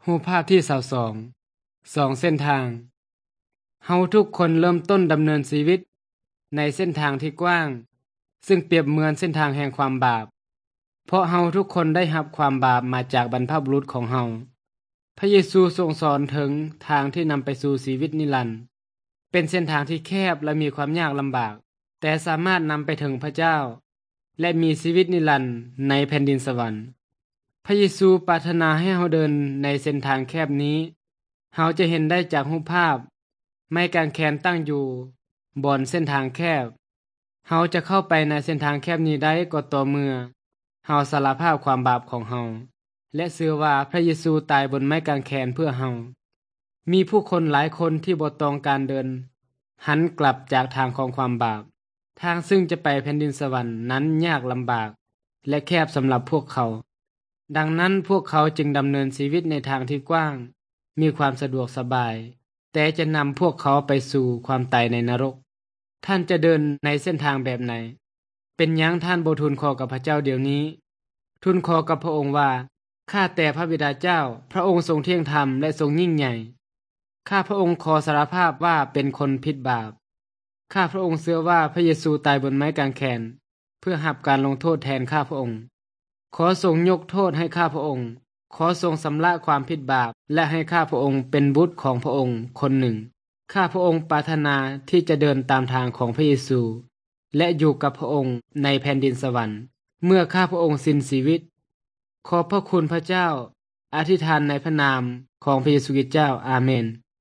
รูปภาพที่22 2เส้นทางเฮาทุกคนเริ่มต้นดำเนินชีวิตในเส้นทางที่กว้างซึ่งเปรียบเหมือนเส้นทางแห่งความบาปเพราะเฮาทุกคนได้รับความบาปมาจากบรรพบุรุษของเฮาพระเยซูทรงสอนถึงทางที่นำไปสู่ชีวิตนิรันดร์เป็นเส้นทางที่แคบและมีความยากลำบากแต่สามารถนำไปถึงพระเจ้าและมีชีวิตนิรันดร์ในแผ่นดินสวรรค์พระเยซูปรารถนาให้เฮาเดินในเส้นทางแคบนี้เฮาจะเห็นได้จากรูปภาพไม้กางแขนตั้งอยู่บนเส้นทางแคบเฮาจะเข้าไปในเส้นทางแคบนี้ได้ก็ต่อเมื่อเฮาสารภาพความบาปของเฮาและเชื่อว่าพระเยซูตายบนไม้กางแขนเพื่อเฮามีผู้คนหลายคนที่บ่ต้องการเดินหันกลับจากทางของความบาปทางซึ่งจะไปแผ่นดินสวรรค์นั้นยากลำบากและแคบสำหรับพวกเขาดังนั้นพวกเขาจึงดำเนินชีวิตในทางที่กว้างมีความสะดวกสบายแต่จะนำพวกเขาไปสู่ความตายในนรกท่านจะเดินในเส้นทางแบบไหนเป็นหยังท่านบ่ทูลขอกับพระเจ้าเดี๋ยวนี้ทูลขอกับพระองค์ว่าข้าแต่พระบิดาเจ้าพระองค์ทรงเที่ยงธรรมและทรงยิ่งใหญ่ข้าพระองค์ขอสารภาพว่าเป็นคนผิดบาปข้าพระองค์เชื่อว่าพระเยซูตายบนไม้กางแขนเพื่อรับการลงโทษแทนข้าพระองค์ขอทรงยกโทษให้ข้าพระองค์ขอทรงสำระความผิดบาปและให้ข้าพระองค์เป็นบุตรของพระองค์คนหนึ่งข้าพระองค์ปรารถนาที่จะเดินตามทางของพระเยซูและอยู่กับพระองค์ในแผ่นดินสวรรค์เมื่อข้าพระองค์สิ้นชีวิตขอบพระคุณพระเจ้าอธิษฐานในพระนามของพระเยซูคริสต์เจ้าอาเมน